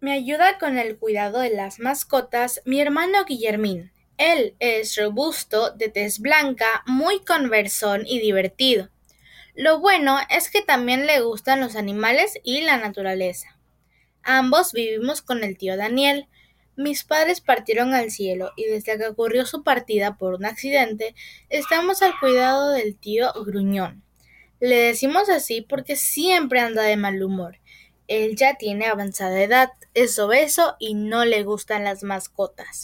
Me ayuda con el cuidado de las mascotas mi hermano Guillermín. Él es robusto, de tez blanca, muy conversón y divertido. Lo bueno es que también le gustan los animales y la naturaleza. Ambos vivimos con el tío Daniel. Mis padres partieron al cielo y desde que ocurrió su partida por un accidente, estamos al cuidado del tío Gruñón. Le decimos así porque siempre anda de mal humor. Él ya tiene avanzada edad, es obeso y no le gustan las mascotas.